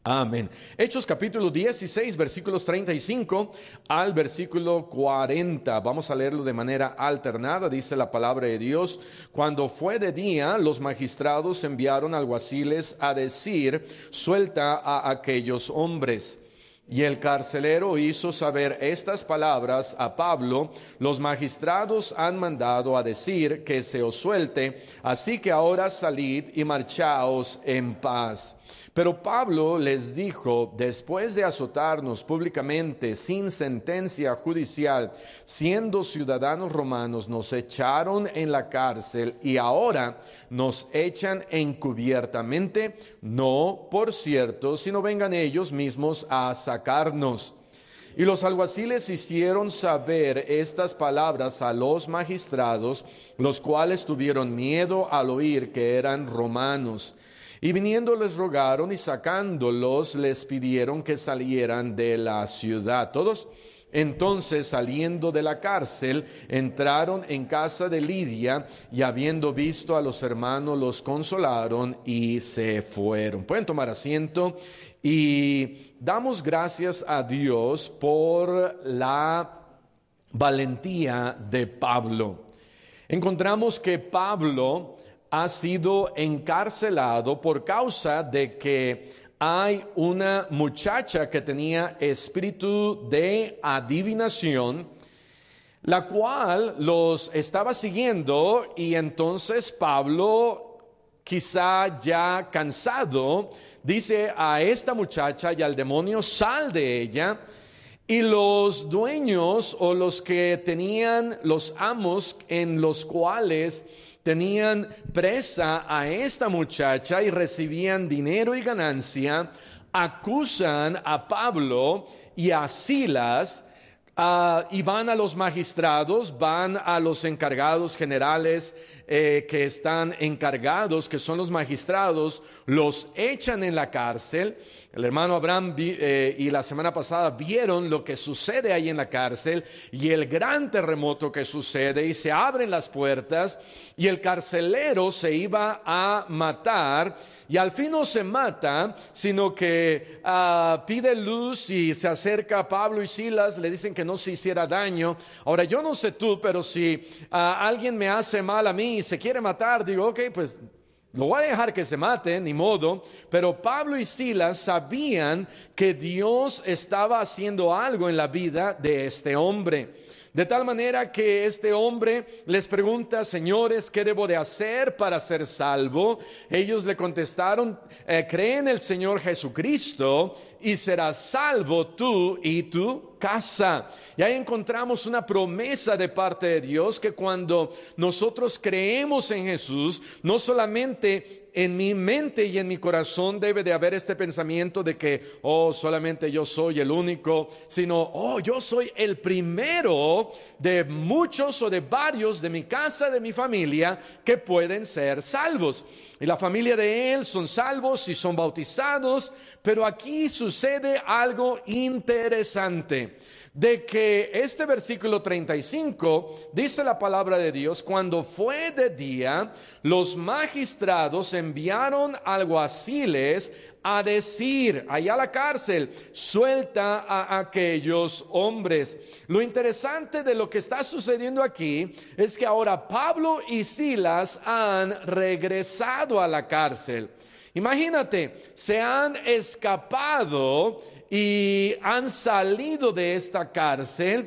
Amén. Hechos capítulo 16, versículos 35 al versículo 40. Vamos a leerlo de manera alternada. Dice la palabra de Dios: cuando fue de día, los magistrados enviaron alguaciles a decir: suelta a aquellos hombres. Y el carcelero hizo saber estas palabras a Pablo: los magistrados han mandado a decir que se os suelte, así que ahora salid y marchaos en paz. Pero Pablo les dijo: después de azotarnos públicamente sin sentencia judicial, siendo ciudadanos romanos, nos echaron en la cárcel y ahora nos echan encubiertamente, no por cierto, sino vengan ellos mismos a sacarnos. Y los alguaciles hicieron saber estas palabras a los magistrados, los cuales tuvieron miedo al oír que eran romanos. Y viniendo les rogaron, y sacándolos les pidieron que salieran de la ciudad. Todos entonces, saliendo de la cárcel, entraron en casa de Lidia, y habiendo visto a los hermanos, los consolaron y se fueron. Pueden tomar asiento, y damos gracias a Dios por la valentía de Pablo. Encontramos que Pablo ha sido encarcelado por causa de que hay una muchacha que tenía espíritu de adivinación, la cual los estaba siguiendo, y entonces Pablo, quizá ya cansado, dice a esta muchacha y al demonio: sal de ella. Y los dueños, o los que tenían los amos en los cuales tenían presa a esta muchacha y recibían dinero y ganancia, acusan a Pablo y a Silas, y van a los magistrados, van a los encargados generales que están encargados, que son los magistrados, los echan en la cárcel. El hermano Abraham y la semana pasada vieron lo que sucede ahí en la cárcel y el gran terremoto que sucede, y se abren las puertas y el carcelero se iba a matar, y al fin no se mata, sino que pide luz y se acerca a Pablo y Silas, le dicen que no se hiciera daño. Ahora, yo no sé tú, pero si alguien me hace mal a mí y se quiere matar, digo, ok, pues lo voy a dejar que se mate, ni modo. Pero Pablo y Silas sabían que Dios estaba haciendo algo en la vida de este hombre. De tal manera que este hombre les pregunta: señores, ¿qué debo de hacer para ser salvo? Ellos le contestaron: cree en el Señor Jesucristo y serás salvo tú y tu casa. Y ahí encontramos una promesa de parte de Dios, que cuando nosotros creemos en Jesús, no solamente en mi mente y en mi corazón debe de haber este pensamiento de que, solamente yo soy el único, sino, yo soy el primero de muchos o de varios de mi casa, de mi familia, que pueden ser salvos. Y la familia de él son salvos y son bautizados. Pero aquí sucede algo interesante, de que este versículo 35 dice la palabra de Dios: cuando fue de día, los magistrados enviaron alguaciles a decir, allá a la cárcel: suelta a aquellos hombres. Lo interesante de lo que está sucediendo aquí es que ahora Pablo y Silas han regresado a la cárcel. Imagínate, se han escapado y han salido de esta cárcel.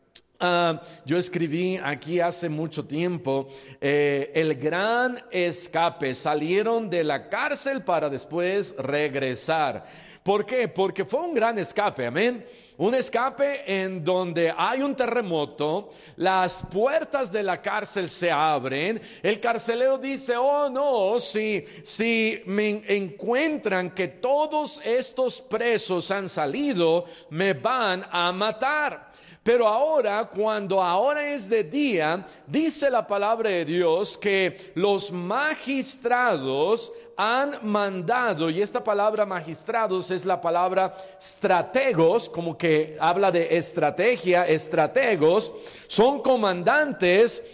Yo escribí aquí hace mucho tiempo el gran escape. Salieron de la cárcel para después regresar. ¿Por qué? Porque fue un gran escape, amén. Un escape en donde hay un terremoto, las puertas de la cárcel se abren, el carcelero dice: no, si me encuentran que todos estos presos han salido, me van a matar. Pero ahora, cuando ahora es de día, dice la palabra de Dios que los magistrados han mandado, y esta palabra magistrados es la palabra strategos, como que habla de estrategia, estrategos, son comandantes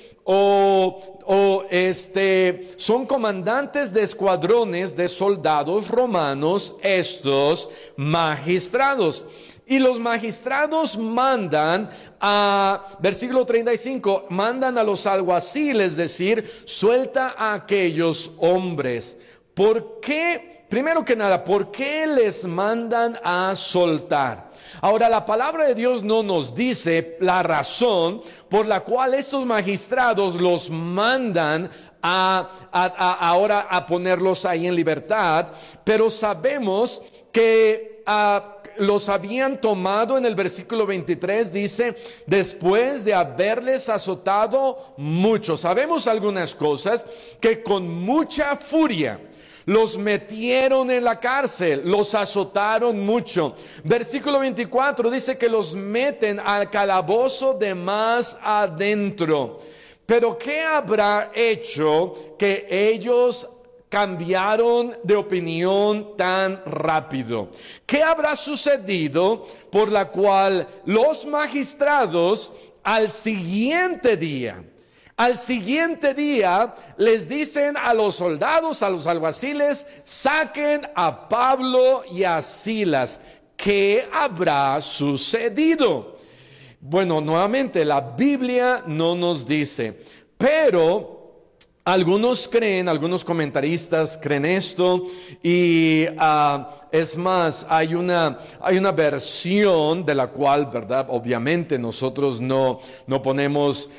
son comandantes de escuadrones de soldados romanos, estos magistrados. Y los magistrados mandan versículo 35, mandan a los alguaciles, es decir, suelta a aquellos hombres. ¿Por qué? Primero que nada, ¿por qué les mandan a soltar? Ahora, la palabra de Dios no nos dice la razón por la cual estos magistrados los mandan ahora a ponerlos ahí en libertad, pero sabemos que los habían tomado. En el versículo 23 dice, después de haberles azotado mucho. Sabemos algunas cosas, que con mucha furia los metieron en la cárcel, los azotaron mucho. Versículo 24 dice que los meten al calabozo de más adentro. Pero ¿qué habrá hecho que ellos cambiaron de opinión tan rápido? ¿Qué habrá sucedido por la cual los magistrados al siguiente día les dicen a los soldados, a los alguaciles, saquen a Pablo y a Silas? ¿Qué habrá sucedido? Bueno, nuevamente la Biblia no nos dice, pero algunos comentaristas creen esto, y es más, hay una versión de la cual, ¿verdad? Obviamente nosotros no ponemos,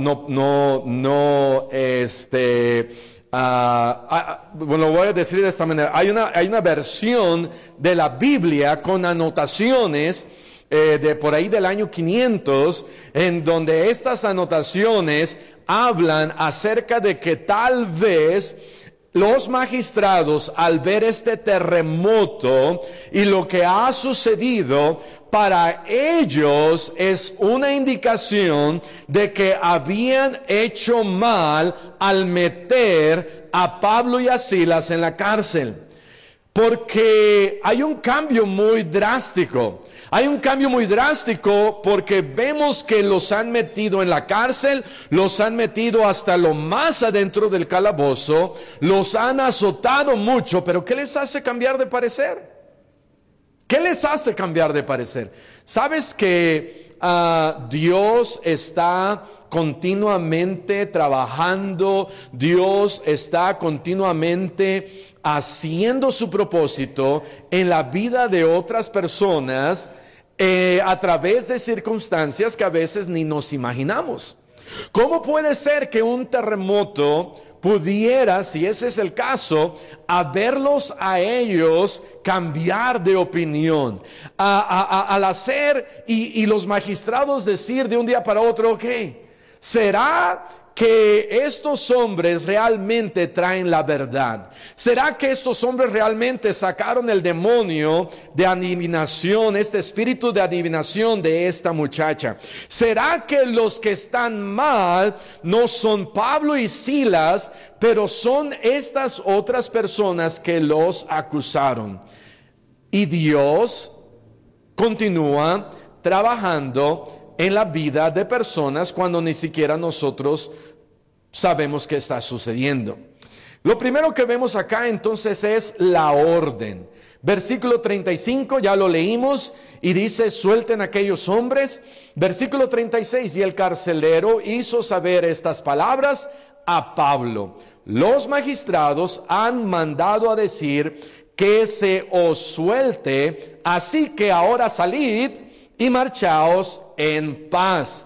bueno, voy a decir de esta manera, hay una versión de la Biblia con anotaciones de por ahí del año 500, en donde estas anotaciones hablan acerca de que tal vez los magistrados, al ver este terremoto y lo que ha sucedido, para ellos es una indicación de que habían hecho mal al meter a Pablo y a Silas en la cárcel. Porque hay un cambio muy drástico. Porque vemos que los han metido en la cárcel, los han metido hasta lo más adentro del calabozo, los han azotado mucho, pero ¿qué les hace cambiar de parecer? ¿Sabes que Dios está continuamente trabajando? Dios está continuamente haciendo su propósito en la vida de otras personas a través de circunstancias que a veces ni nos imaginamos. ¿Cómo puede ser que un terremoto pudiera, si ese es el caso, a verlos a ellos cambiar de opinión, al hacer y los magistrados decir de un día para otro, ok, ¿será que estos hombres realmente traen la verdad? ¿Será que estos hombres realmente sacaron el demonio de adivinación, este espíritu de adivinación de esta muchacha? ¿Será que los que están mal no son Pablo y Silas, pero son estas otras personas que los acusaron? Y Dios continúa trabajando en la vida de personas cuando ni siquiera nosotros sabemos qué está sucediendo. Lo primero que vemos acá entonces es la orden. Versículo 35, ya lo leímos, y dice, suelten a aquellos hombres. Versículo 36, y el carcelero hizo saber estas palabras a Pablo. Los magistrados han mandado a decir que se os suelte, así que ahora salid y marchaos en paz.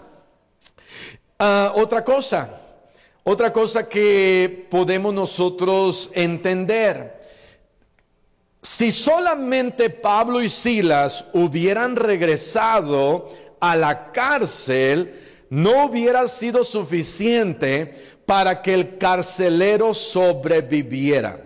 Otra cosa que podemos nosotros entender: si solamente Pablo y Silas hubieran regresado a la cárcel, no hubiera sido suficiente para que el carcelero sobreviviera.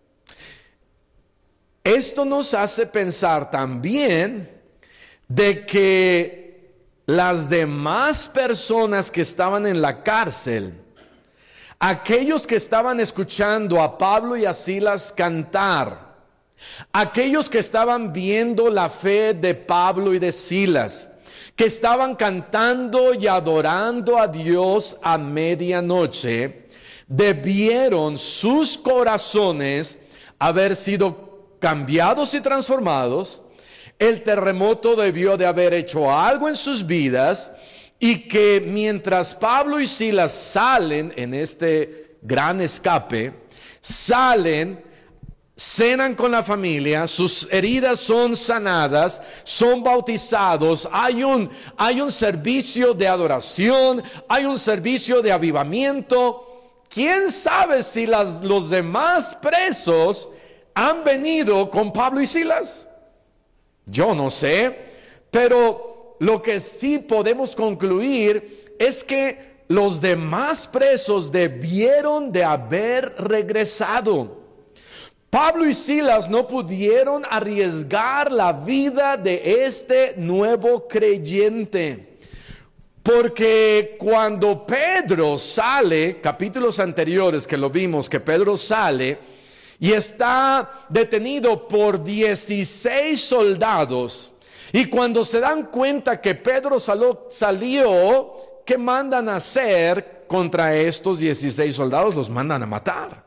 Esto nos hace pensar también de que las demás personas que estaban en la cárcel, aquellos que estaban escuchando a Pablo y a Silas cantar, aquellos que estaban viendo la fe de Pablo y de Silas, que estaban cantando y adorando a Dios a medianoche, debieron sus corazones haber sido cambiados y transformados. El terremoto debió de haber hecho algo en sus vidas, y que mientras Pablo y Silas salen en este gran escape, salen, cenan con la familia, sus heridas son sanadas, son bautizados, hay un servicio de adoración, hay un servicio de avivamiento. ¿Quién sabe si los demás presos han venido con Pablo y Silas? Yo no sé, pero lo que sí podemos concluir es que los demás presos debieron de haber regresado. Pablo y Silas no pudieron arriesgar la vida de este nuevo creyente, porque cuando Pedro sale, capítulos anteriores que lo vimos, que Pedro sale y está detenido por 16 soldados, y cuando se dan cuenta que Pedro salió, ¿qué mandan a hacer contra estos 16 soldados? Los mandan a matar.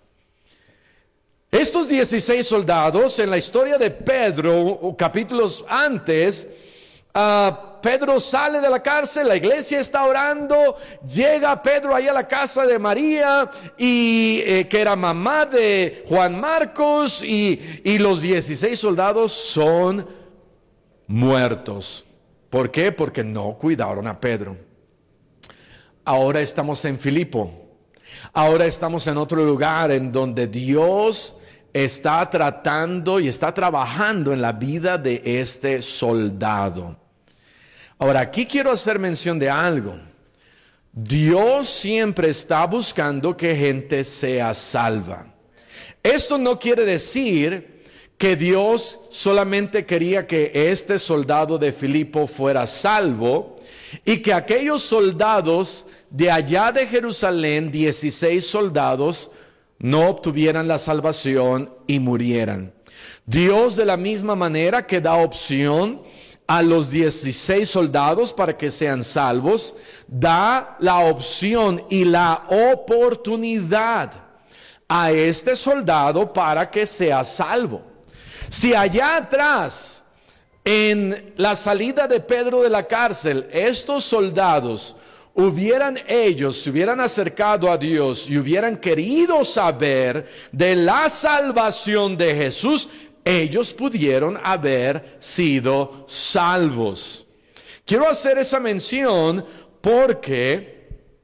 Estos 16 soldados, en la historia de Pedro, capítulos antes, Pedro sale de la cárcel, la iglesia está orando, llega Pedro ahí a la casa de María, y que era mamá de Juan Marcos, y los 16 soldados son muertos. ¿Por qué? Porque no cuidaron a Pedro. Ahora estamos en Filipo. Ahora estamos en otro lugar en donde Dios está tratando y está trabajando en la vida de este soldado. Ahora, aquí quiero hacer mención de algo. Dios siempre está buscando que gente sea salva. Esto no quiere decir que Dios solamente quería que este soldado de Filipo fuera salvo, y que aquellos soldados de allá de Jerusalén, 16 soldados, no obtuvieran la salvación y murieran. Dios, de la misma manera que da opción a los 16 soldados para que sean salvos, da la opción y la oportunidad a este soldado para que sea salvo. Si allá atrás, en la salida de Pedro de la cárcel, estos soldados se hubieran acercado a Dios y hubieran querido saber de la salvación de Jesús, ellos pudieron haber sido salvos. Quiero hacer esa mención porque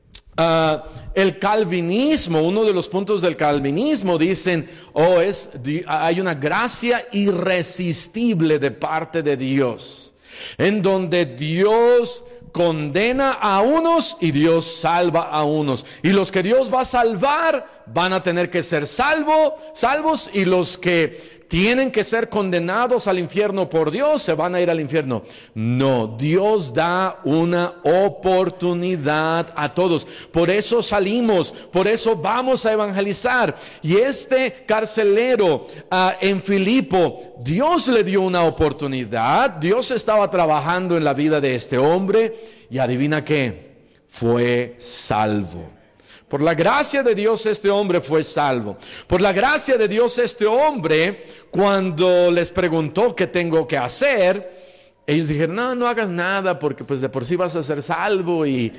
el calvinismo, uno de los puntos del calvinismo, dicen, hay una gracia irresistible de parte de Dios, en donde Dios condena a unos y Dios salva a unos, y los que Dios va a salvar van a tener que ser salvos, y los que tienen que ser condenados al infierno por Dios se van a ir al infierno. No, Dios da una oportunidad a todos. Por eso salimos, por eso vamos a evangelizar. Y este carcelero en Filipo, Dios le dio una oportunidad. Dios estaba trabajando en la vida de este hombre, y adivina qué, fue salvo. Por la gracia de Dios este hombre fue salvo. Por la gracia de Dios este hombre, cuando les preguntó qué tengo que hacer, ellos dijeron, no hagas nada, porque pues de por sí vas a ser salvo y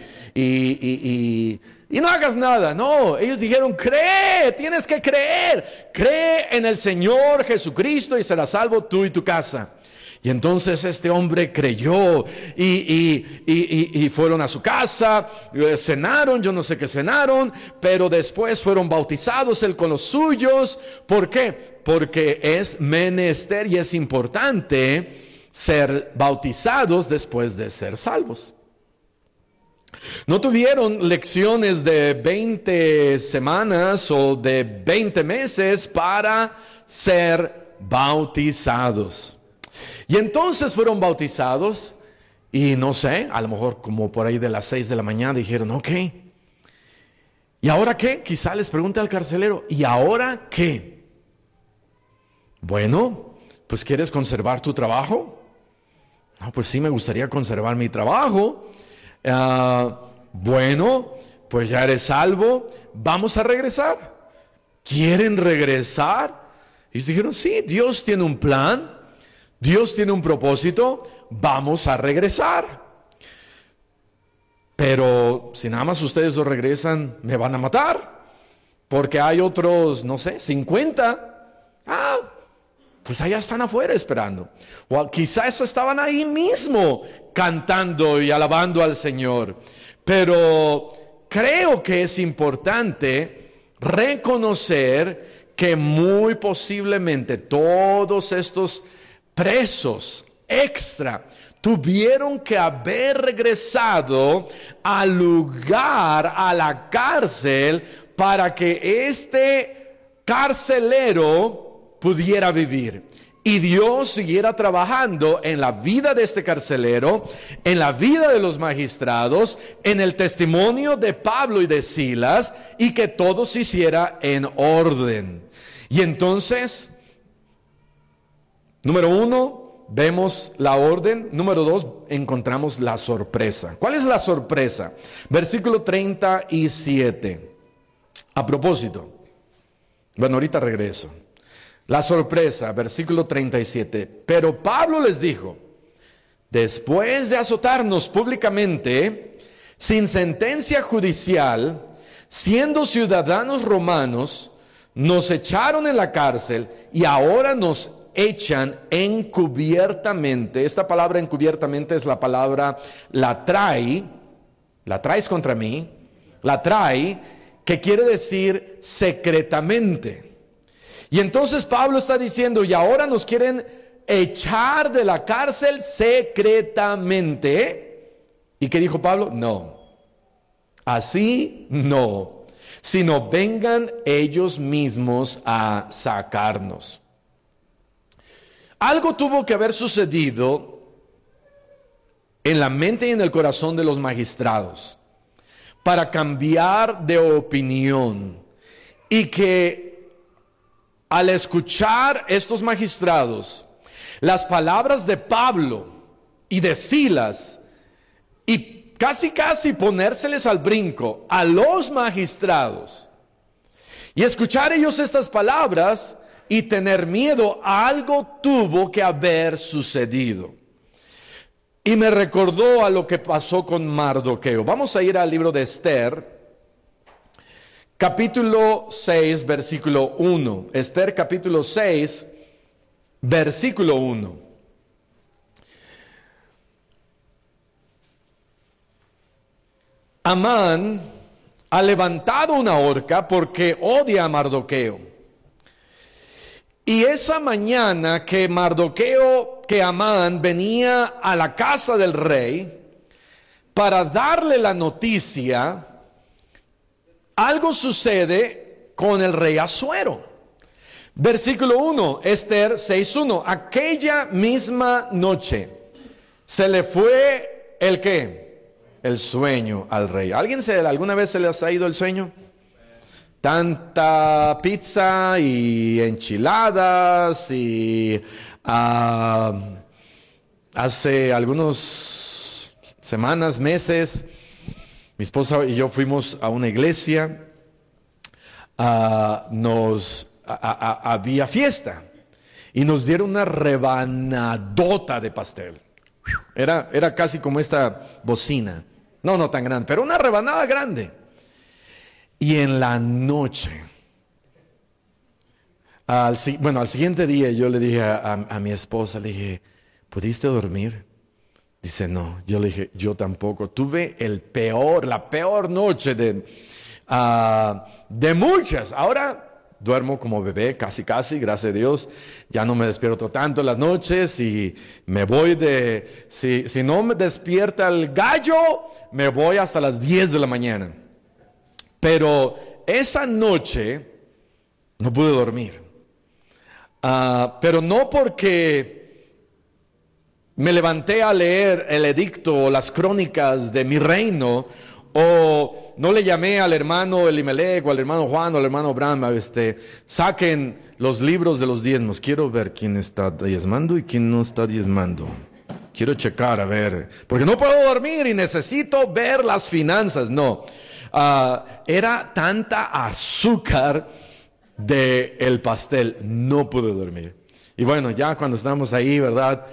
no hagas nada. No, ellos dijeron, tienes que creer. Cree en el Señor Jesucristo y serás salvo tú y tu casa. Y entonces este hombre creyó y fueron a su casa, cenaron, yo no sé qué cenaron, pero después fueron bautizados él con los suyos. ¿Por qué? Porque es menester y es importante ser bautizados después de ser salvos. No tuvieron lecciones de 20 semanas o de 20 meses para ser bautizados. Y entonces fueron bautizados, y no sé, a lo mejor como por ahí de las 6 de la mañana dijeron, ok. ¿Y ahora qué? Quizá les pregunte al carcelero, ¿y ahora qué? Bueno, pues ¿quieres conservar tu trabajo? No, pues sí, me gustaría conservar mi trabajo. Bueno, pues ya eres salvo, vamos a regresar. ¿Quieren regresar? Y ellos dijeron, sí, Dios tiene un plan, Dios tiene un propósito, vamos a regresar. Pero si nada más ustedes lo regresan, me van a matar, porque hay otros, no sé, 50. Pues allá están afuera esperando. O quizás estaban ahí mismo cantando y alabando al Señor. Pero creo que es importante reconocer que muy posiblemente todos estos presos extra tuvieron que haber regresado al lugar, a la cárcel, para que este carcelero pudiera vivir. Y Dios siguiera trabajando en la vida de este carcelero, en la vida de los magistrados, en el testimonio de Pablo y de Silas, y que todo se hiciera en orden. Y entonces, número 1, vemos la orden. Número 2, encontramos la sorpresa. ¿Cuál es la sorpresa? Versículo 37. A propósito, bueno, ahorita regreso. La sorpresa, versículo 37. Pero Pablo les dijo, después de azotarnos públicamente, sin sentencia judicial, siendo ciudadanos romanos, nos echaron en la cárcel y ahora nos echan encubiertamente. Esta palabra encubiertamente es la palabra la traes contra mí, la trae, que quiere decir secretamente. Y entonces Pablo está diciendo, y ahora nos quieren echar de la cárcel secretamente. ¿Y qué dijo Pablo? No, así no, sino vengan ellos mismos a sacarnos. Algo tuvo que haber sucedido en la mente y en el corazón de los magistrados para cambiar de opinión, y que al escuchar estos magistrados las palabras de Pablo y de Silas, y casi ponérseles al brinco a los magistrados, y escuchar ellos estas palabras y tener miedo, algo tuvo que haber sucedido. Y me recordó a lo que pasó con Mardoqueo. Vamos a ir al libro de Esther, capítulo 6, versículo 1. Esther, capítulo 6, versículo 1. Amán ha levantado una horca porque odia a Mardoqueo. Y esa mañana que Amán venía a la casa del rey para darle la noticia, algo sucede con el rey Asuero. Versículo 1, Esther 6:1. Aquella misma noche se le fue ¿el qué? El sueño al rey. ¿Alguna vez se les ha ido el sueño? Tanta pizza y enchiladas y hace algunas semanas, meses, mi esposa y yo fuimos a una iglesia, había fiesta y nos dieron una rebanadota de pastel. Era casi como esta bocina, no tan grande, pero una rebanada grande. Y en la noche, al siguiente día yo le dije a mi esposa, le dije, ¿pudiste dormir? Dice, no. Yo le dije, yo tampoco. Tuve la peor noche de muchas. Ahora duermo como bebé, casi, gracias a Dios. Ya no me despierto tanto en las noches y me voy si no me despierta el gallo, me voy hasta las 10 de la mañana. Pero esa noche no pude dormir. Pero no porque me levanté a leer el edicto o las crónicas de mi reino, O no le llamé al hermano Elimelech o al hermano Juan o al hermano Abraham, saquen los libros de los diezmos. Quiero ver quién está diezmando y quién no está diezmando. Quiero checar, a ver, porque no puedo dormir y necesito ver las finanzas. No, era tanta azúcar del pastel, no pude dormir. Y bueno, ya cuando estábamos ahí, ¿verdad?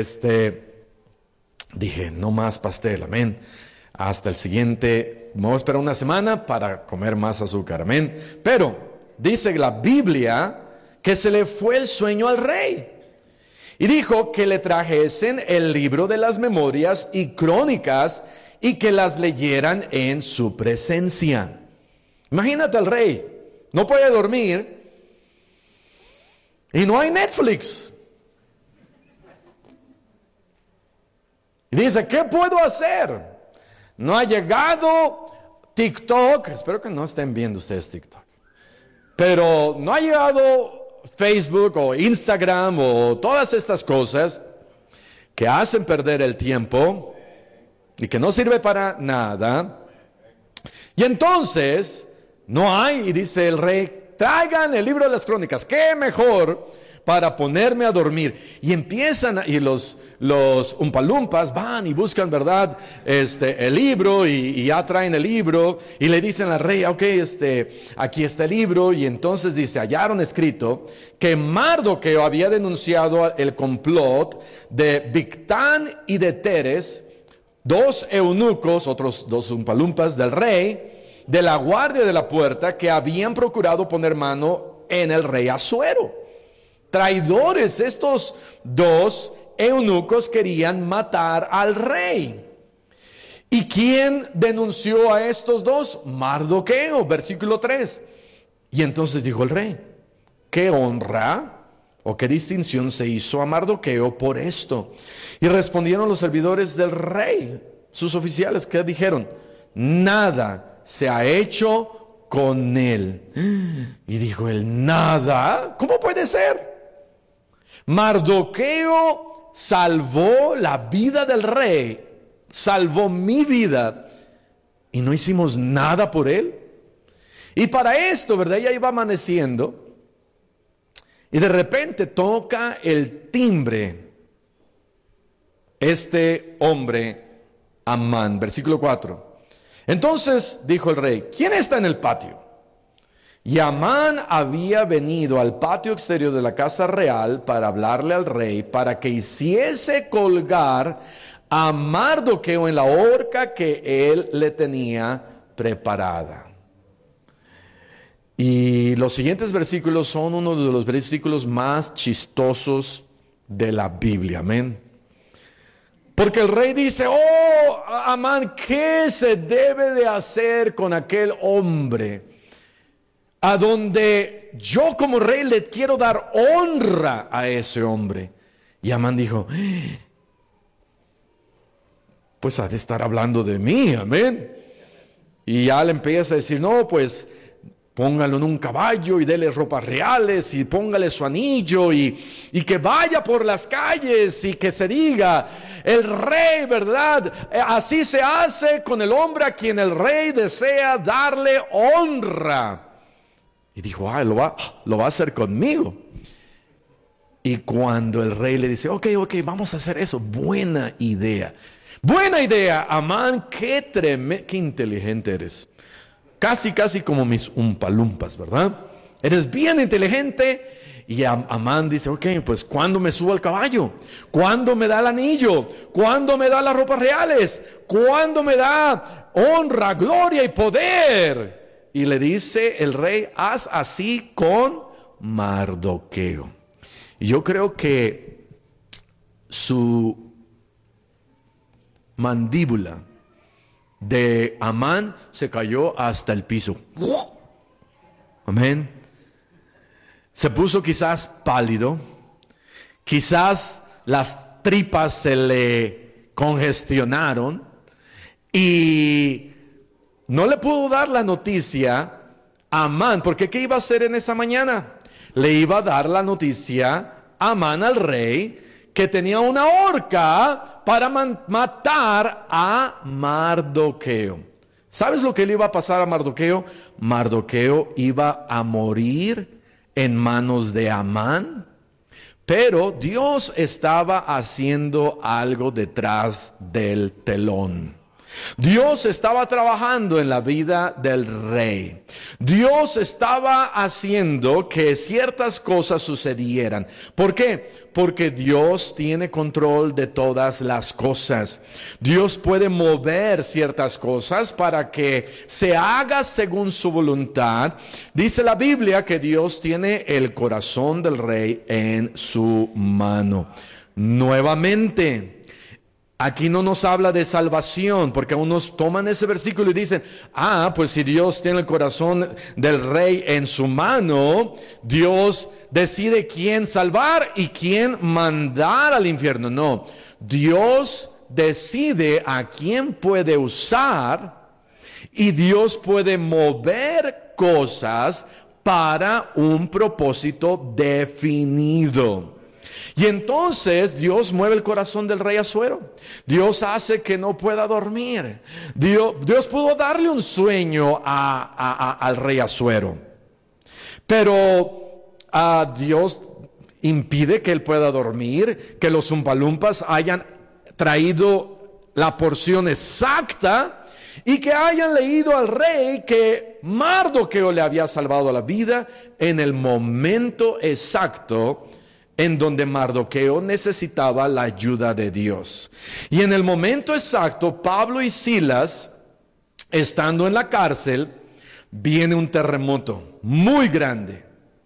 Dije, no más pastel, amén. Hasta el siguiente, me voy a esperar una semana para comer más azúcar, amén. Pero dice la Biblia que se le fue el sueño al rey. Y dijo que le trajesen el libro de las memorias y crónicas y que las leyeran en su presencia. Imagínate al rey, no puede dormir y no hay Netflix. Y dice, ¿qué puedo hacer? No ha llegado TikTok, espero que no estén viendo ustedes TikTok, pero no ha llegado Facebook o Instagram o todas estas cosas que hacen perder el tiempo y que no sirve para nada. Y entonces no hay, y dice el rey, traigan el libro de las crónicas, qué mejor para ponerme a dormir. Y empiezan, y los umpalumpas van y buscan, ¿verdad? El libro y ya traen el libro y le dicen al rey, ok, aquí está el libro. Y entonces dice, hallaron escrito que Mardoqueo había denunciado el complot de Bigtán y de Teres, dos eunucos, otros dos umpalumpas del rey, de la guardia de la puerta, que habían procurado poner mano en el rey Asuero. Traidores, estos dos eunucos querían matar al rey. ¿Y quién denunció a estos dos? Mardoqueo, versículo 3. Y entonces dijo el rey, ¿qué honra o qué distinción se hizo a Mardoqueo por esto? Y respondieron los servidores del rey, sus oficiales, que dijeron, nada se ha hecho con él. Y dijo él, ¿nada? ¿Cómo puede ser? Mardoqueo salvó la vida del rey, salvó mi vida, y no hicimos nada por él. Y para esto, ¿verdad? Ya iba amaneciendo, y de repente toca el timbre este hombre, Amán, versículo 4. Entonces dijo el rey, ¿quién está en el patio? Y Amán había venido al patio exterior de la casa real para hablarle al rey, para que hiciese colgar a Mardoqueo en la horca que él le tenía preparada. Y los siguientes versículos son uno de los versículos más chistosos de la Biblia, amén. Porque el rey dice, oh, Amán, ¿qué se debe de hacer con aquel hombre a donde yo como rey le quiero dar honra a ese hombre? Y Amán dijo, pues ha de estar hablando de mí, amén. Y ya le empieza a decir, no, pues póngalo en un caballo y dele ropas reales y póngale su anillo y que vaya por las calles y que se diga, el rey, ¿verdad? Así se hace con el hombre a quien el rey desea darle honra. Y dijo, lo va a hacer conmigo. Y cuando el rey le dice, ok, vamos a hacer eso, buena idea. Buena idea, Amán, qué inteligente eres. Casi como mis umpalumpas, ¿verdad? Eres bien inteligente. Y Amán dice, ok, pues ¿cuándo me subo al caballo? ¿Cuándo me da el anillo? ¿Cuándo me da las ropas reales? ¿Cuándo me da honra, gloria y poder? Y le dice el rey, haz así con Mardoqueo. Y yo creo que su mandíbula de Amán se cayó hasta el piso. Amén. Se puso quizás pálido, quizás las tripas se le congestionaron y no le pudo dar la noticia a Amán, porque ¿qué iba a hacer en esa mañana? Le iba a dar la noticia a Amán al rey que tenía una horca para matar a Mardoqueo. ¿Sabes lo que le iba a pasar a Mardoqueo? Mardoqueo iba a morir en manos de Amán. Pero Dios estaba haciendo algo detrás del telón. Dios estaba trabajando en la vida del rey. Dios estaba haciendo que ciertas cosas sucedieran. ¿Por qué? Porque Dios tiene control de todas las cosas. Dios puede mover ciertas cosas para que se haga según su voluntad. Dice la Biblia que Dios tiene el corazón del rey en su mano. Nuevamente, aquí no nos habla de salvación, porque unos toman ese versículo y dicen, pues si Dios tiene el corazón del rey en su mano, Dios decide quién salvar y quién mandar al infierno. No, Dios decide a quién puede usar y Dios puede mover cosas para un propósito definido. Y entonces Dios mueve el corazón del rey Asuero. Dios hace que no pueda dormir. Dios pudo darle un sueño al rey Asuero. Pero Dios impide que él pueda dormir, que los umpalumpas hayan traído la porción exacta y que hayan leído al rey que Mardoqueo le había salvado la vida en el momento exacto en donde Mardoqueo necesitaba la ayuda de Dios. Y en el momento exacto, Pablo y Silas, estando en la cárcel, viene un terremoto muy grande.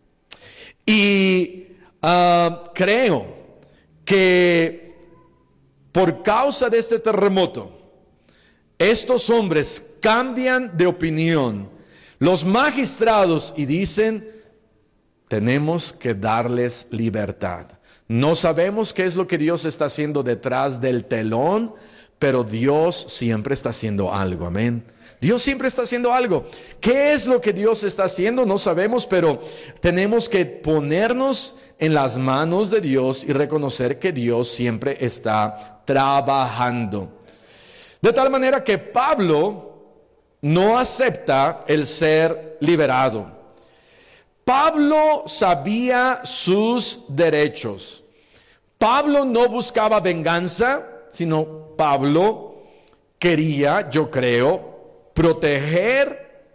Y creo que por causa de este terremoto, estos hombres cambian de opinión. Los magistrados y dicen, tenemos que darles libertad. No sabemos qué es lo que Dios está haciendo detrás del telón, pero Dios siempre está haciendo algo, amén. Dios siempre está haciendo algo. ¿Qué es lo que Dios está haciendo? No sabemos, pero tenemos que ponernos en las manos de Dios y reconocer que Dios siempre está trabajando. De tal manera que Pablo no acepta el ser liberado. Pablo sabía sus derechos. Pablo no buscaba venganza, sino Pablo quería, yo creo, proteger.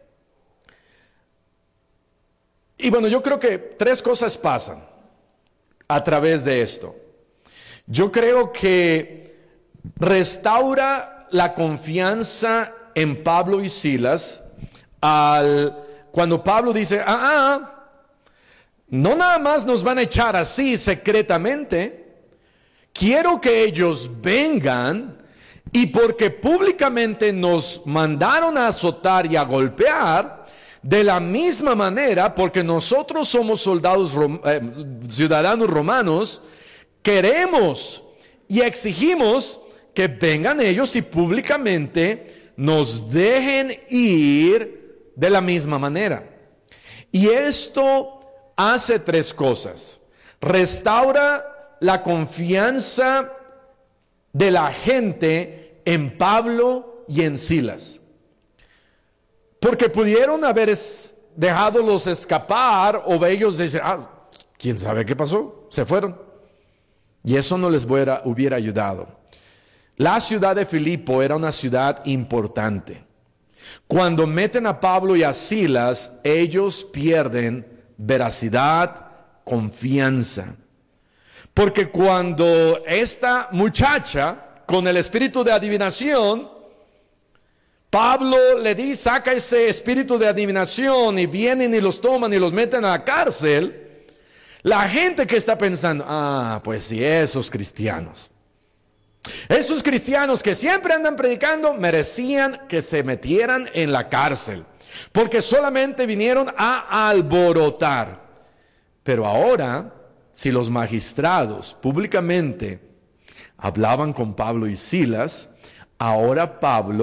Y bueno, yo creo que tres cosas pasan a través de esto. Yo creo que restaura la confianza en Pablo y Silas cuando Pablo dice, no nada más nos van a echar así secretamente, quiero que ellos vengan y porque públicamente nos mandaron a azotar y a golpear, de la misma manera, porque nosotros somos ciudadanos romanos, queremos y exigimos que vengan ellos y públicamente nos dejen ir de la misma manera. Y esto hace tres cosas. Restaura la confianza de la gente en Pablo y en Silas. Porque pudieron haber dejado escapar o ellos decir, quién sabe qué pasó, se fueron. Y eso no les hubiera ayudado. La ciudad de Filipo era una ciudad importante. Cuando meten a Pablo y a Silas, ellos pierden veracidad, confianza. Porque cuando esta muchacha, con el espíritu de adivinación, Pablo le dice, saca ese espíritu de adivinación y vienen y los toman y los meten a la cárcel, la gente que está pensando, pues sí, esos cristianos que siempre andan predicando, merecían que se metieran en la cárcel, porque solamente vinieron a alborotar. Pero ahora, si los magistrados públicamente hablaban con Pablo y Silas, ahora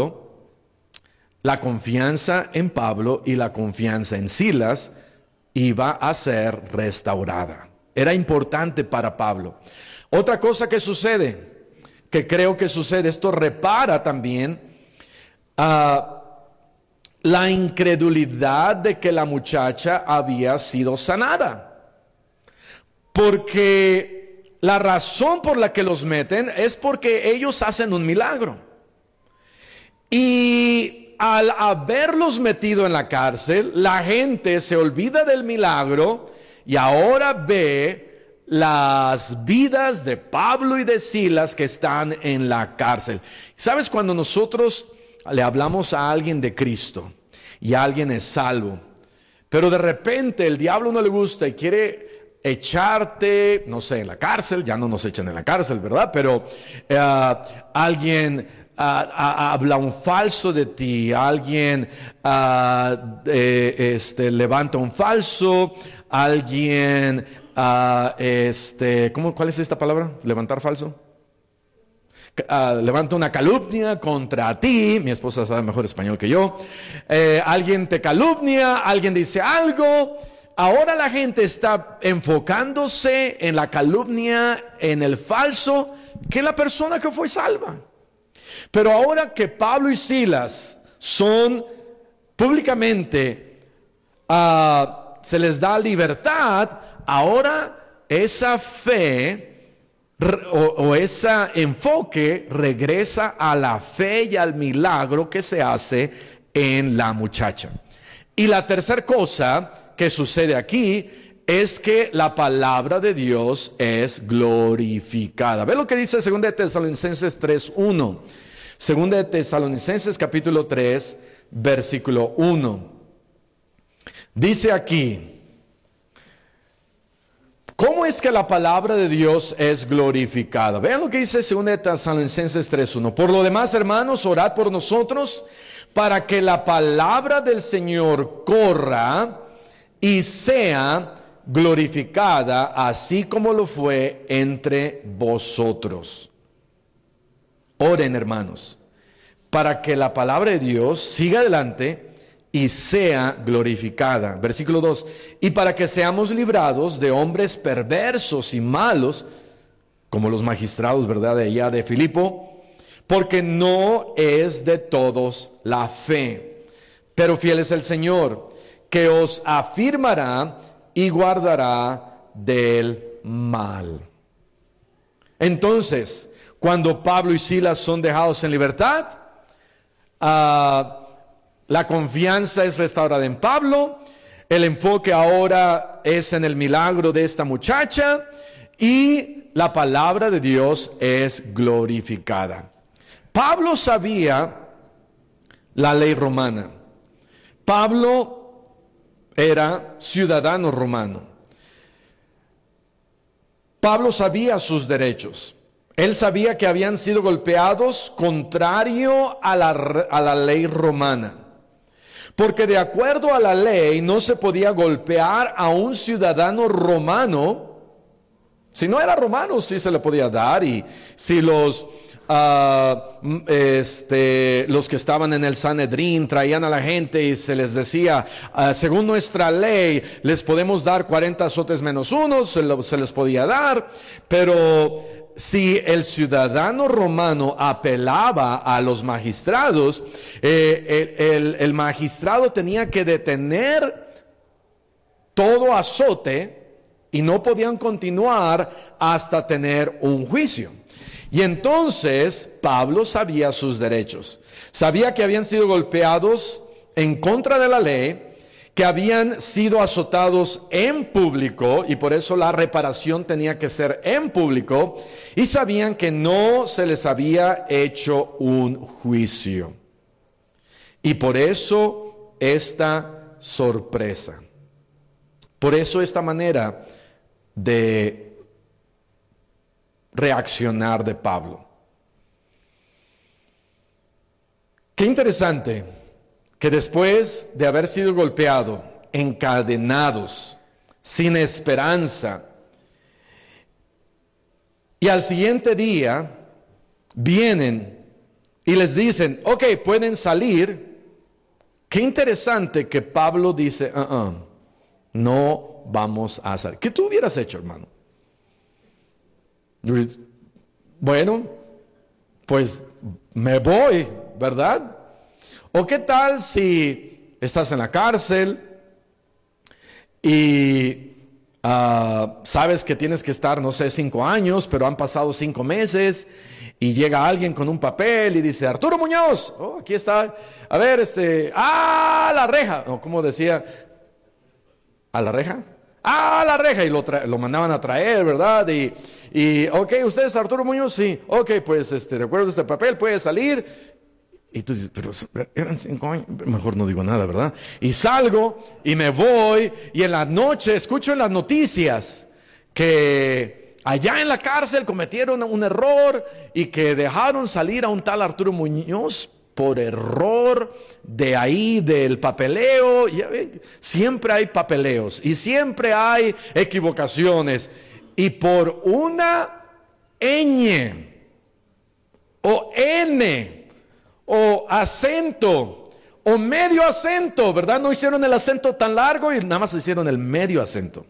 la confianza en Pablo y la confianza en Silas iba a ser restaurada. Era importante para Pablo. Otra cosa que sucede, que creo que sucede, esto repara también la incredulidad de que la muchacha había sido sanada. Porque la razón por la que los meten es porque ellos hacen un milagro. Y al haberlos metido en la cárcel, la gente se olvida del milagro y ahora ve las vidas de Pablo y de Silas que están en la cárcel. ¿Sabes? Cuando nosotros le hablamos a alguien de Cristo y alguien es salvo, pero de repente el diablo no le gusta y quiere echarte, no sé, en la cárcel, ya no nos echan en la cárcel, ¿verdad? Pero alguien habla un falso de ti, alguien levanta un falso, alguien, ¿cuál es esta palabra? ¿Levantar falso? Levanta una calumnia contra ti. Mi esposa sabe mejor español que yo. Alguien te calumnia, alguien dice algo. Ahora la gente está enfocándose en la calumnia, en el falso, que la persona que fue salva. Pero ahora que Pablo y Silas son públicamente, se les da libertad, ahora esa fe o ese enfoque regresa a la fe y al milagro que se hace en la muchacha. Y la tercera cosa que sucede aquí es que la palabra de Dios es glorificada. Ve lo que dice 2 de Tesalonicenses 3:1. 2 de Tesalonicenses capítulo 3, versículo 1. Dice aquí, ¿cómo es que la palabra de Dios es glorificada? Vean lo que dice 2 de Tesalonicenses 3:1. Por lo demás, hermanos, orad por nosotros para que la palabra del Señor corra y sea glorificada, así como lo fue entre vosotros. Oren, hermanos, para que la palabra de Dios siga adelante y sea glorificada. Versículo 2. Y para que seamos librados de hombres perversos y malos, como los magistrados, ¿verdad?, de allá de Filipo, porque no es de todos la fe. Pero fiel es el Señor, que os afirmará y guardará del mal. Entonces, cuando Pablo y Silas son dejados en libertad, la confianza es restaurada en Pablo, el enfoque ahora es en el milagro de esta muchacha y la palabra de Dios es glorificada. Pablo sabía la ley romana. Pablo era ciudadano romano. Pablo sabía sus derechos. Él sabía que habían sido golpeados contrario a la ley romana. Porque de acuerdo a la ley no se podía golpear a un ciudadano romano. Si no era romano, sí se le podía dar. Y si los que estaban en el Sanedrín traían a la gente y se les decía, según nuestra ley, les podemos dar 40 azotes menos uno, se les podía dar. Pero si el ciudadano romano apelaba a los magistrados, el magistrado tenía que detener todo azote y no podían continuar hasta tener un juicio. Y entonces Pablo sabía sus derechos. Sabía que habían sido golpeados en contra de la ley, que habían sido azotados en público y por eso la reparación tenía que ser en público, y sabían que no se les había hecho un juicio. Y por eso esta sorpresa, por eso esta manera de reaccionar de Pablo. Qué interesante que después de haber sido golpeado, encadenados, sin esperanza, y al siguiente día vienen y les dicen, ok, pueden salir. Qué interesante que Pablo dice, no vamos a salir. ¿Qué tú hubieras hecho, hermano? Bueno, pues me voy, ¿verdad? ¿O qué tal si estás en la cárcel y sabes que tienes que estar, no sé, 5 años, pero han pasado 5 meses y llega alguien con un papel y dice, Arturo Muñoz, oh, aquí está, a ver, la reja, o como decía, ¿a la reja? ¡Ah, la reja! Y lo mandaban a traer, ¿verdad? Y ok, ¿usted es Arturo Muñoz? Sí. Ok, pues, de acuerdo a este papel, puede salir. Y tú dices, pero eran 5 años. Mejor no digo nada, ¿verdad? Y salgo y me voy. Y en la noche escucho en las noticias que allá en la cárcel cometieron un error y que dejaron salir a un tal Arturo Muñoz por error de ahí, del papeleo. Siempre hay papeleos y siempre hay equivocaciones. Y por una ñ o n o acento o medio acento, ¿verdad? No hicieron el acento tan largo y nada más hicieron el medio acento.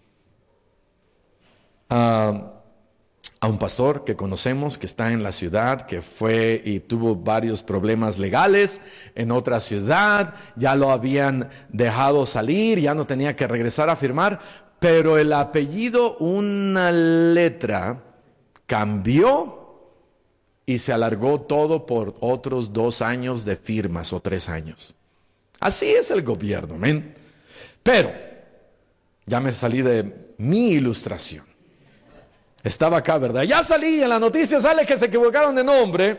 A un pastor que conocemos que está en la ciudad, que fue y tuvo varios problemas legales en otra ciudad, ya lo habían dejado salir, ya no tenía que regresar a firmar, pero el apellido, una letra, cambió y se alargó todo por otros 2 años de firmas o 3 años. Así es el gobierno, ¿men? Pero ya me salí de mi ilustración. Estaba acá, ¿verdad? Ya salí, en la noticia sale que se equivocaron de nombre.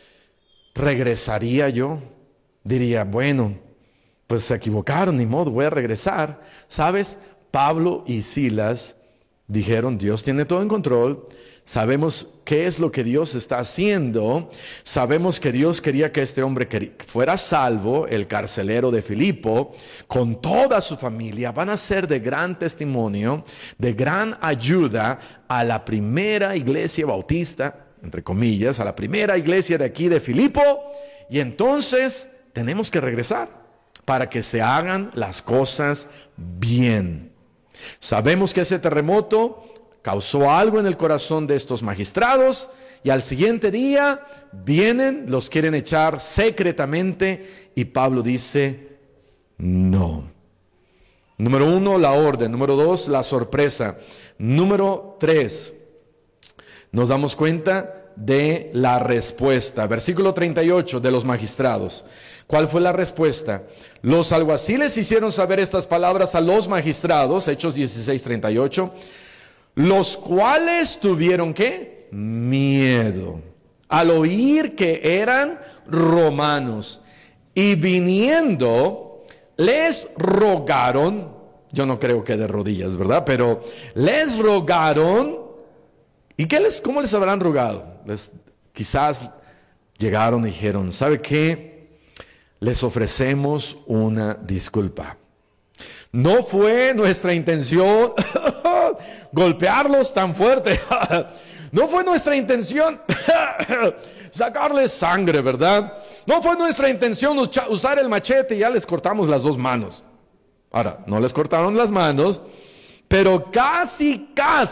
¿Regresaría yo? Diría, bueno, pues se equivocaron, ni modo, voy a regresar. ¿Sabes? Pablo y Silas dijeron, Dios tiene todo en control. Sabemos qué es lo que Dios está haciendo. Sabemos que Dios quería que este hombre fuera salvo, el carcelero de Filipo, con toda su familia. Van a ser de gran testimonio, de gran ayuda a la primera iglesia bautista, entre comillas, a la primera iglesia de aquí de Filipo. Y entonces tenemos que regresar para que se hagan las cosas bien. Sabemos que ese terremoto causó algo en el corazón de estos magistrados y al siguiente día vienen, los quieren echar secretamente y Pablo dice, no. Número 1, la orden. Número 2, la sorpresa. Número 3, nos damos cuenta de la respuesta. Versículo 38 de los magistrados. ¿Cuál fue la respuesta? Los alguaciles hicieron saber estas palabras a los magistrados, Hechos 16:38, los cuales tuvieron ¿qué? Miedo al oír que eran romanos y viniendo les rogaron, yo no creo que de rodillas, ¿verdad? Pero les rogaron. ¿Y cómo les habrán rogado? Quizás llegaron y dijeron, ¿sabe qué? Les ofrecemos una disculpa. No fue nuestra intención golpearlos tan fuerte. No fue nuestra intención sacarles sangre, ¿verdad? No fue nuestra intención usar el machete y ya les cortamos las 2 manos. Ahora, no les cortaron las manos, pero casi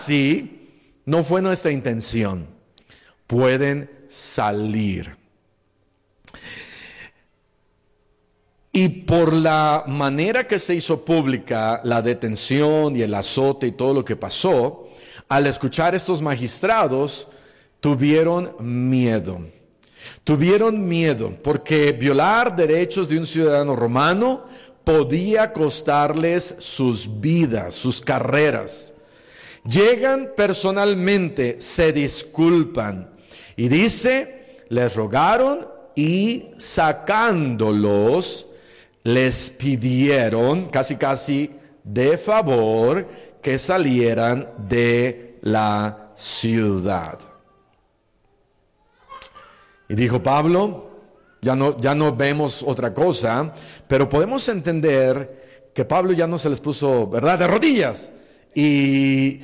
no fue nuestra intención. Pueden salir. Y por la manera que se hizo pública la detención y el azote y todo lo que pasó, al escuchar estos magistrados, tuvieron miedo. Tuvieron miedo porque violar derechos de un ciudadano romano podía costarles sus vidas, sus carreras. Llegan personalmente, se disculpan y dice, les rogaron y sacándolos, les pidieron casi de favor que salieran de la ciudad. Y dijo Pablo, ya no vemos otra cosa, pero podemos entender que Pablo ya no se les puso, ¿verdad?, de rodillas. Y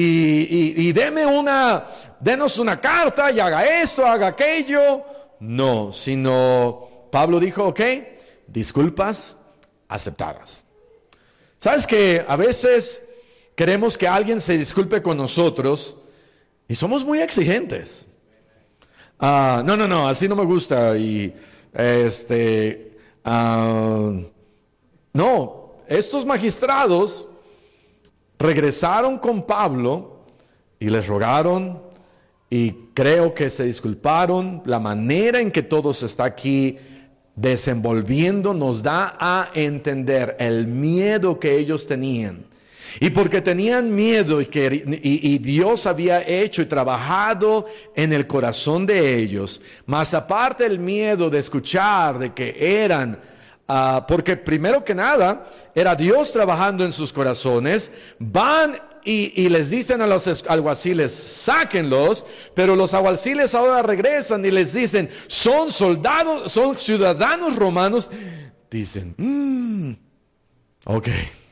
denos una carta y haga esto, haga aquello. No, sino Pablo dijo, ok, disculpas aceptadas. ¿Sabes que a veces queremos que alguien se disculpe con nosotros y somos muy exigentes? No, así no me gusta y No, estos magistrados regresaron con Pablo y les rogaron y creo que se disculparon. La manera en que todo se está aquí desenvolviendo nos da a entender el miedo que ellos tenían. Y porque tenían miedo y Dios había hecho y trabajado en el corazón de ellos, más aparte el miedo de escuchar de que eran, porque primero que nada era Dios trabajando en sus corazones, van y les dicen a los alguaciles, sáquenlos, pero los alguaciles ahora regresan y les dicen, son soldados, son ciudadanos romanos. Dicen, ok,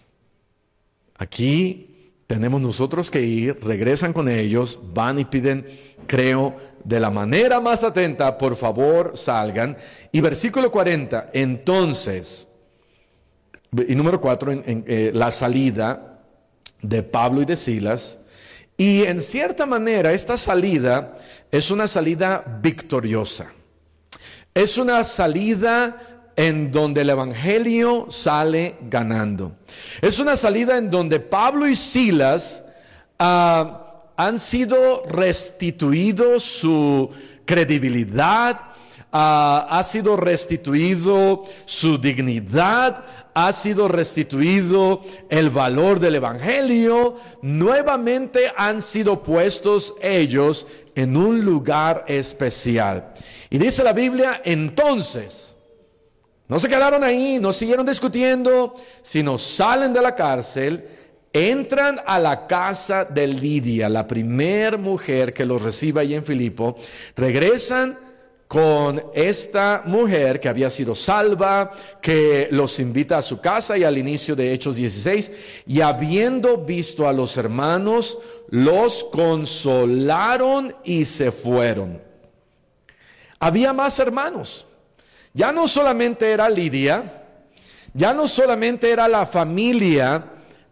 aquí tenemos nosotros que ir. Regresan con ellos, van y piden, creo, de la manera más atenta, por favor salgan. Y versículo 40, entonces, y número 4, la salida de Pablo y de Silas. Y en cierta manera esta salida es una salida victoriosa. Es una salida en donde el evangelio sale ganando. Es una salida en donde Pablo y Silas han sido restituidos su credibilidad, ha sido restituido su dignidad, ha sido restituido el valor del evangelio. Nuevamente han sido puestos ellos en un lugar especial. Y dice la Biblia, entonces, no se quedaron ahí, no siguieron discutiendo, sino salen de la cárcel, entran a la casa de Lidia, la primer mujer que los recibe allí en Filipo, regresan con esta mujer que había sido salva, que los invita a su casa, y al inicio de Hechos 16, y habiendo visto a los hermanos, los consolaron y se fueron. Había más hermanos. Ya no solamente era Lidia, ya no solamente era la familia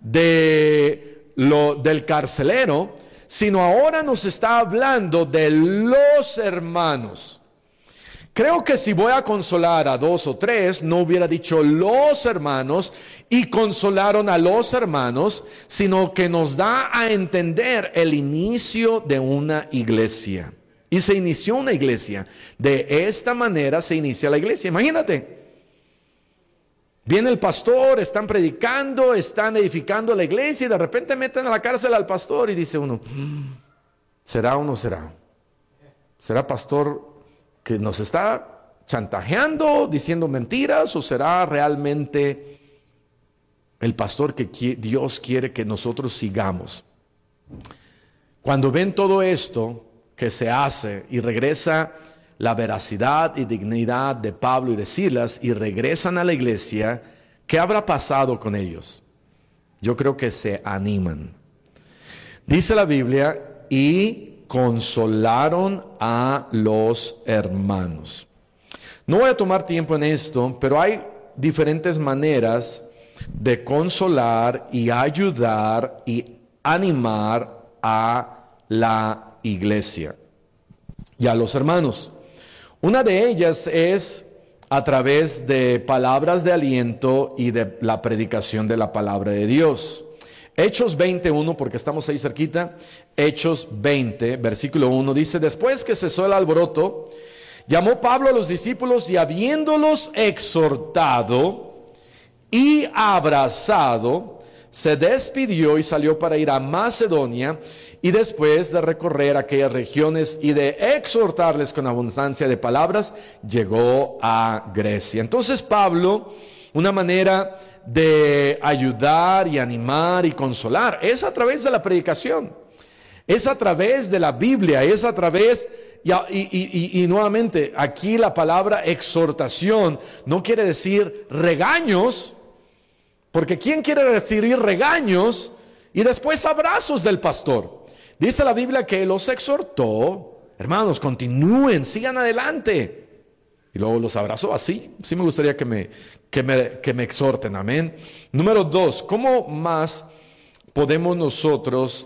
del carcelero, sino ahora nos está hablando de los hermanos. Creo que si voy a consolar a 2 o 3, no hubiera dicho los hermanos y consolaron a los hermanos, sino que nos da a entender el inicio de una iglesia. Y se inició una iglesia. De esta manera se inicia la iglesia. Imagínate. Viene el pastor, están predicando, están edificando la iglesia y de repente meten a la cárcel al pastor y dice uno, ¿será o no será? ¿Será pastor que nos está chantajeando, diciendo mentiras, o será realmente el pastor que Dios quiere que nosotros sigamos? Cuando ven todo esto que se hace y regresa la veracidad y dignidad de Pablo y de Silas y regresan a la iglesia, ¿qué habrá pasado con ellos? Yo creo que se animan. Dice la Biblia, y consolaron a los hermanos. No voy a tomar tiempo en esto, pero hay diferentes maneras de consolar y ayudar y animar a la iglesia y a los hermanos. Una de ellas es a través de palabras de aliento y de la predicación de la palabra de Dios. Hechos 21, porque estamos ahí cerquita. Hechos 20, versículo 1 dice, después que cesó el alboroto, llamó Pablo a los discípulos y habiéndolos exhortado y abrazado, se despidió y salió para ir a Macedonia, y después de recorrer aquellas regiones y de exhortarles con abundancia de palabras, llegó a Grecia. Entonces Pablo, una manera de ayudar y animar y consolar es a través de la predicación, es a través de la Biblia, es a través, y nuevamente aquí la palabra exhortación no quiere decir regaños, porque ¿quién quiere recibir regaños y después abrazos del pastor? Dice la Biblia que los exhortó, hermanos, continúen, sigan adelante. Y luego los abrazó así. Sí me gustaría que me exhorten, amén. Número 2, ¿cómo más podemos nosotros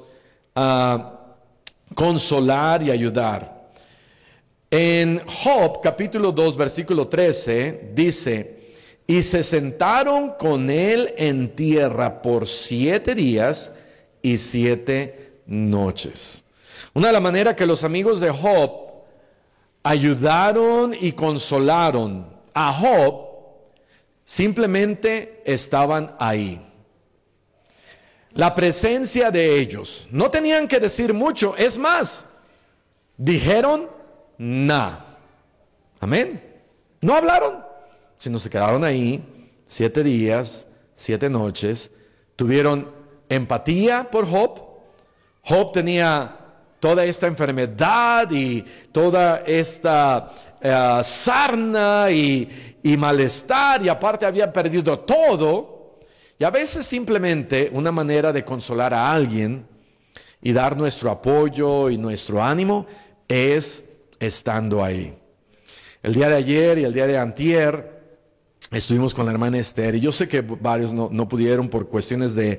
consolar y ayudar? En Job capítulo 2 versículo 13 dice, y se sentaron con él en tierra por 7 días y 7 noches. Una de las maneras que los amigos de Job ayudaron y consolaron a Job, simplemente estaban ahí. La presencia de ellos, no tenían que decir mucho, es más, dijeron nada. Amén. No hablaron, sino se quedaron ahí 7 días, 7 noches, tuvieron empatía por Job. Job tenía toda esta enfermedad y toda esta sarna y malestar, y aparte había perdido todo. Y a veces simplemente una manera de consolar a alguien y dar nuestro apoyo y nuestro ánimo es estando ahí. El día de ayer y el día de antier estuvimos con la hermana Esther, y yo sé que varios no pudieron por cuestiones de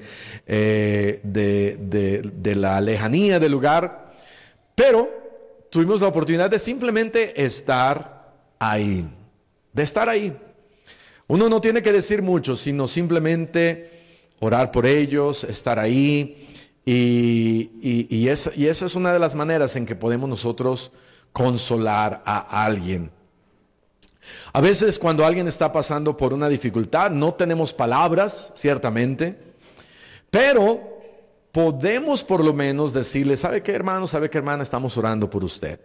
la lejanía del lugar, pero tuvimos la oportunidad de simplemente estar ahí, de estar ahí. Uno no tiene que decir mucho, sino simplemente orar por ellos, estar ahí, y esa es una de las maneras en que podemos nosotros consolar a alguien. A veces cuando alguien está pasando por una dificultad, no tenemos palabras, ciertamente, pero podemos por lo menos decirle, ¿sabe qué, hermano? ¿Sabe qué, hermana? Estamos orando por usted.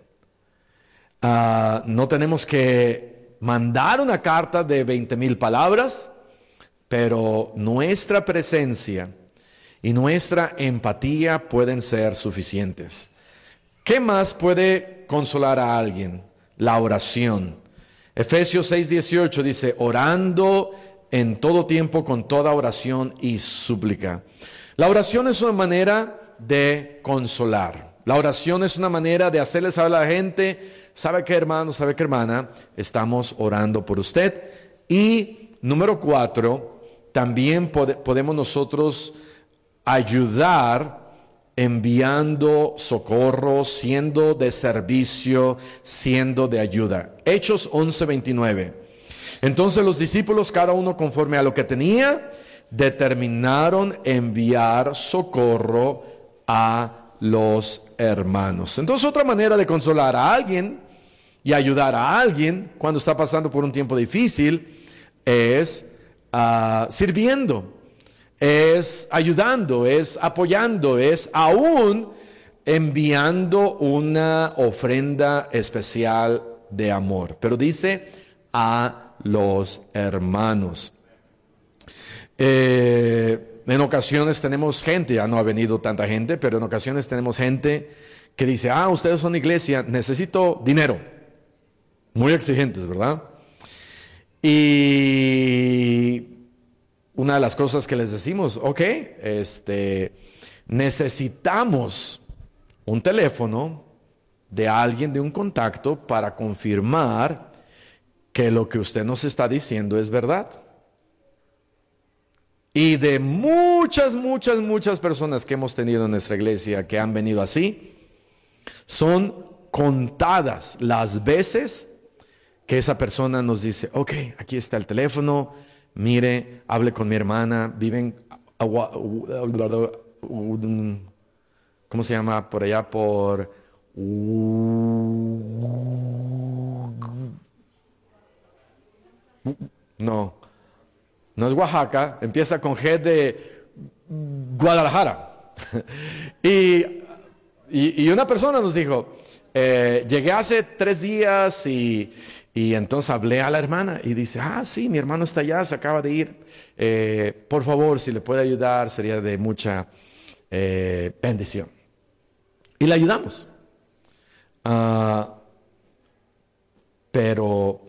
No tenemos que mandar una carta de 20,000 palabras, pero nuestra presencia y nuestra empatía pueden ser suficientes. ¿Qué más puede consolar a alguien? La oración. Efesios 6:18 dice, orando en todo tiempo con toda oración y súplica. La oración es una manera de consolar. La oración es una manera de hacerle saber a la gente, ¿sabe qué, hermano? ¿Sabe qué, hermana? Estamos orando por usted. Y número 4, también podemos nosotros ayudar enviando socorro, siendo de servicio, siendo de ayuda. Hechos 11:29. Entonces los discípulos, cada uno conforme a lo que tenía, determinaron enviar socorro a los hermanos. Entonces otra manera de consolar a alguien y ayudar a alguien cuando está pasando por un tiempo difícil es sirviendo. Es ayudando, es apoyando, es aún enviando una ofrenda especial de amor. Pero dice a los hermanos. En ocasiones tenemos gente, ya no ha venido tanta gente, pero en ocasiones tenemos gente que dice, ustedes son iglesia, necesito dinero. Muy exigentes, ¿verdad? Y una de las cosas que les decimos, necesitamos un teléfono de alguien, de un contacto, para confirmar que lo que usted nos está diciendo es verdad. Y de muchas personas que hemos tenido en nuestra iglesia que han venido así, son contadas las veces que esa persona nos dice, aquí está el teléfono, mire, hable con mi hermana, viven, ¿cómo se llama? Por allá, no es Oaxaca, empieza con G de Guadalajara. y una persona nos dijo, llegué hace 3 días y entonces hablé a la hermana y dice, sí, mi hermano está allá, se acaba de ir. Por favor, si le puede ayudar, sería de mucha bendición. Y le ayudamos. Pero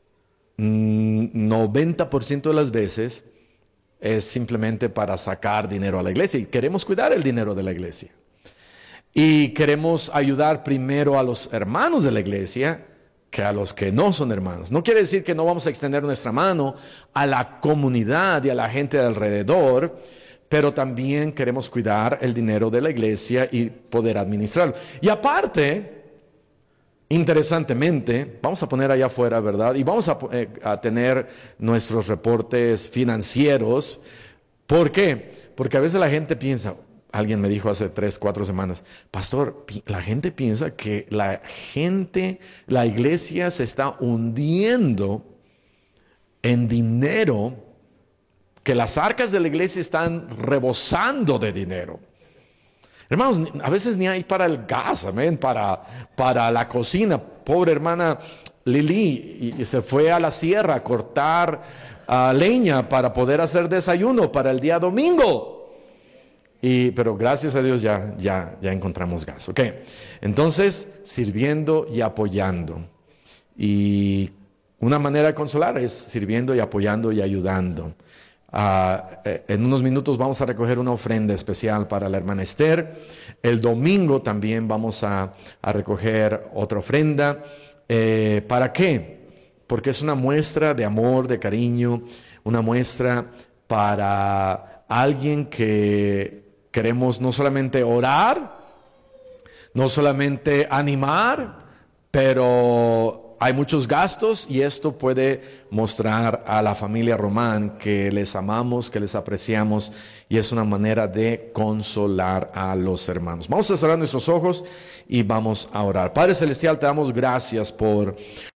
90% de las veces es simplemente para sacar dinero a la iglesia. Y queremos cuidar el dinero de la iglesia. Y queremos ayudar primero a los hermanos de la iglesia que a los que no son hermanos. No quiere decir que no vamos a extender nuestra mano a la comunidad y a la gente de alrededor, pero también queremos cuidar el dinero de la iglesia y poder administrarlo. Y aparte, Interesantemente, vamos a poner allá afuera, ¿verdad? Y vamos a tener nuestros reportes financieros. ¿Por qué? Porque a veces la gente piensa, alguien me dijo hace 3, 4 semanas, pastor, la gente piensa que la iglesia se está hundiendo en dinero, que las arcas de la iglesia están rebosando de dinero. Hermanos, a veces ni hay para el gas, amén, para la cocina. Pobre hermana Lili y se fue a la sierra a cortar leña para poder hacer desayuno para el día domingo. Pero gracias a Dios ya encontramos gas. Ok, entonces sirviendo y apoyando. Y una manera de consolar es sirviendo y apoyando y ayudando. En unos minutos vamos a recoger una ofrenda especial para la hermana Esther. El domingo también vamos a recoger otra ofrenda. ¿Para qué? Porque es una muestra de amor, de cariño, una muestra para alguien que queremos no solamente orar, no solamente animar, pero hay muchos gastos y esto puede mostrar a la familia Román que les amamos, que les apreciamos y es una manera de consolar a los hermanos. Vamos a cerrar nuestros ojos y vamos a orar. Padre Celestial, te damos gracias por